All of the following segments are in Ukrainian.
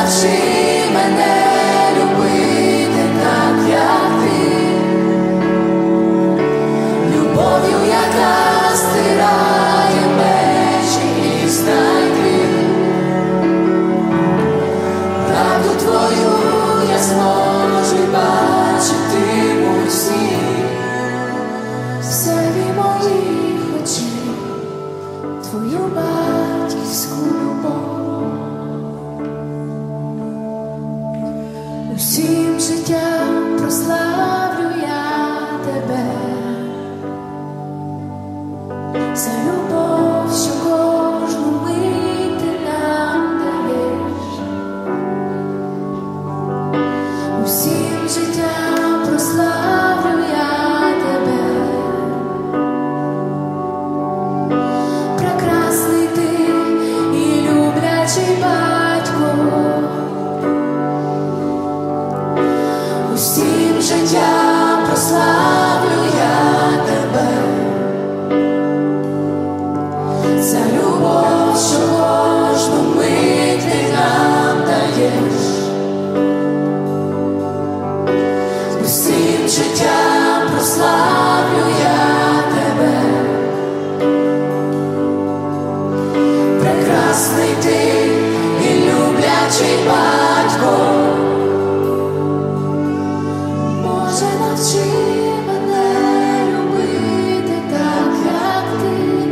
навчи мене любити так, як ти, любов'ю, яка стирає межі і знайти. Правду твою я зможу бачити у сні, всеві моїх очей, твою батьківську любов. Усім життям прославлю я тебе за любов, що кожну мить ти нам даєш. Усім життям прославлю я тебе, прекрасний ти і люблячий батько. Усім життям прославлю я тебе за любов, що кожну мить ти нам даєш. Усім життям прославлю я тебе, прекрасний ти і люблячий батько. Боже, навчи мене любити так, як ти,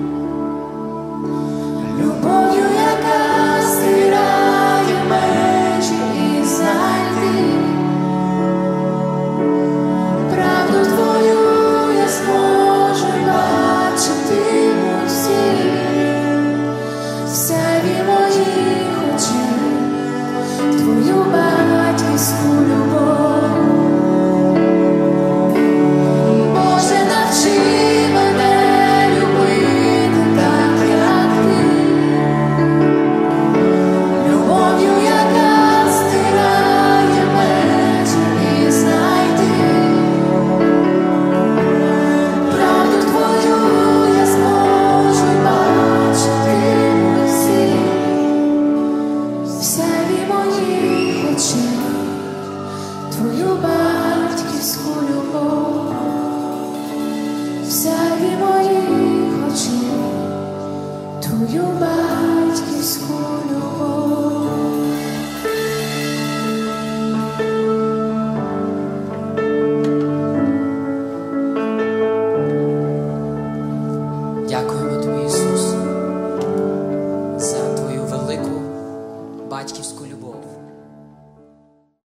любов'ю, яка стирає межі і знайти. Правду твою я зможу бачити у всі, всеві моїх очей, твою батьківську любов. Боже, навчи мене любити так, як ти, любов'ю, яка стирає межі і знайти. Правду твою я зможу бачити у всі, всеві моїх очей, твою батьківську любов. Всеві моїх очей, твою батьківську любов. Дякуємо тобі, Ісус, за твою велику батьківську любов.